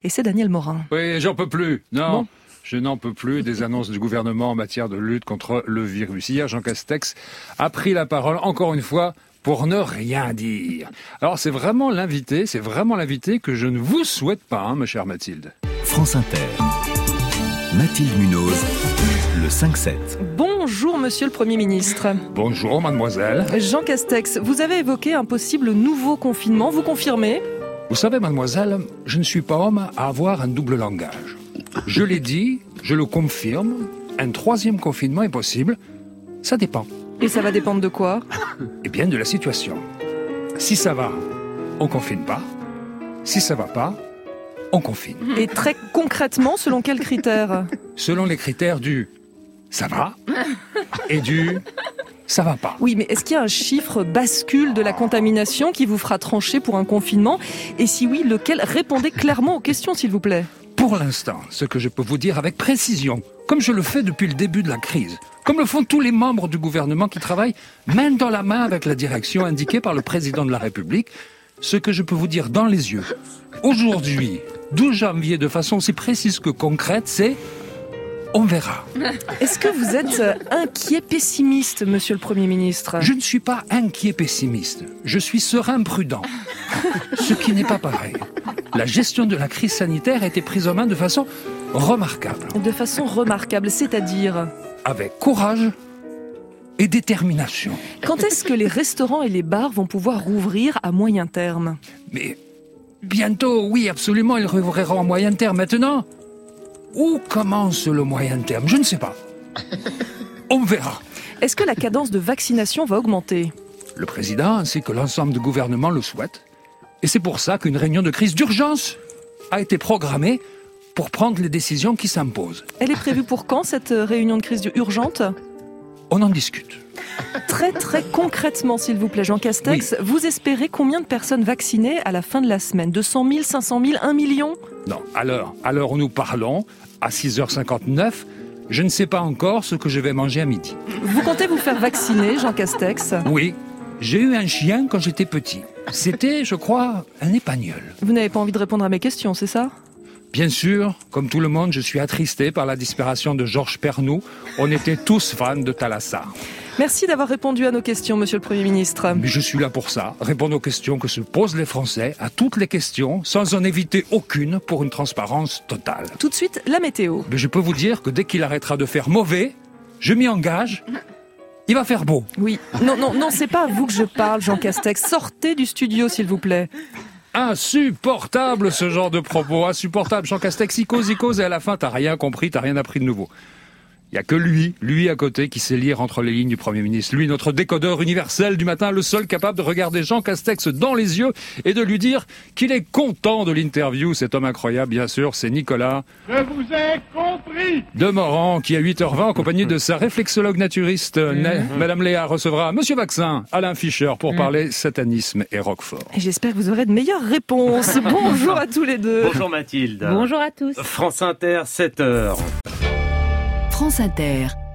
Et c'est Daniel Morin. Oui, j'en peux plus. Non. Bon. Je n'en peux plus des annonces du gouvernement en matière de lutte contre le virus. Hier, Jean Castex a pris la parole, encore une fois, pour ne rien dire. Alors, c'est vraiment l'invité que je ne vous souhaite pas, ma chère Mathilde. France Inter. Mathilde Munoz, le 5-7. Bonjour, monsieur le Premier ministre. Bonjour, mademoiselle. Jean Castex, vous avez évoqué un possible nouveau confinement, vous confirmez ? Vous savez, mademoiselle, je ne suis pas homme à avoir un double langage. Je l'ai dit, je le confirme, un troisième confinement est possible, ça dépend. Et ça va dépendre de quoi ? Eh bien, de la situation. Si ça va, on confine pas. Si ça va pas, on confine. Et très concrètement, selon quels critères ? Selon les critères du ça va et du ça va pas. Oui, mais est-ce qu'il y a un chiffre bascule de la contamination qui vous fera trancher pour un confinement ? Et si oui, lequel ? Répondez clairement aux questions, s'il vous plaît. Pour l'instant, ce que je peux vous dire avec précision, comme je le fais depuis le début de la crise, comme le font tous les membres du gouvernement qui travaillent main dans la main avec la direction indiquée par le président de la République, ce que je peux vous dire dans les yeux, aujourd'hui, 12 janvier, de façon aussi précise que concrète, c'est on verra. Est-ce que vous êtes inquiet pessimiste, monsieur le Premier ministre ? Je ne suis pas inquiet pessimiste, je suis serein prudent, ce qui n'est pas pareil. La gestion de la crise sanitaire a été prise en main de façon remarquable. De façon remarquable, c'est-à-dire ? Avec courage et détermination. Quand est-ce que les restaurants et les bars vont pouvoir rouvrir à moyen terme ? Mais bientôt, oui, absolument, ils rouvriront à moyen terme. Maintenant, où commence le moyen terme ? Je ne sais pas. On verra. Est-ce que la cadence de vaccination va augmenter ? Le président ainsi que l'ensemble du gouvernement le souhaitent. Et c'est pour ça qu'une réunion de crise d'urgence a été programmée pour prendre les décisions qui s'imposent. Elle est prévue pour quand, cette réunion de crise urgente ? On en discute. Très très concrètement, s'il vous plaît, Jean Castex, Oui. vous espérez combien de personnes vaccinées à la fin de la semaine ? 200 000, 500 000, 1 million ? Non, à l'heure où nous parlons, à 6h59, je ne sais pas encore ce que je vais manger à midi. Vous comptez vous faire vacciner, Jean Castex ? Oui, j'ai eu un chien quand j'étais petit. C'était, je crois, un épagnol. Vous n'avez pas envie de répondre à mes questions, c'est ça ? Bien sûr, comme tout le monde, je suis attristé par la disparition de Georges Pernou. On était tous fans de Thalassa. Merci d'avoir répondu à nos questions, monsieur le Premier ministre. Mais je suis là pour ça, répondre aux questions que se posent les Français, à toutes les questions, sans en éviter aucune, pour une transparence totale. Tout de suite, la météo. Mais je peux vous dire que dès qu'il arrêtera de faire mauvais, je m'y engage, il va faire beau. Oui. Non, c'est pas à vous que je parle, Jean Castex. Sortez du studio, s'il vous plaît. Insupportable ce genre de propos, insupportable. Jean Castex, il cause et à la fin, t'as rien compris, t'as rien appris de nouveau. Il n'y a que lui à côté, qui sait lire entre les lignes du Premier ministre. Lui, notre décodeur universel du matin, le seul capable de regarder Jean Castex dans les yeux et de lui dire qu'il est content de l'interview. Cet homme incroyable, bien sûr, c'est Nicolas. Je vous ai compris. Demorand, qui à 8h20, en compagnie de sa réflexologue naturiste, Madame Léa, recevra Monsieur Vaccin, Alain Fischer, pour parler satanisme et Roquefort. Et j'espère que vous aurez de meilleures réponses. Bonjour à tous les deux. Bonjour Mathilde. Bonjour à tous. France Inter, 7h. France Inter.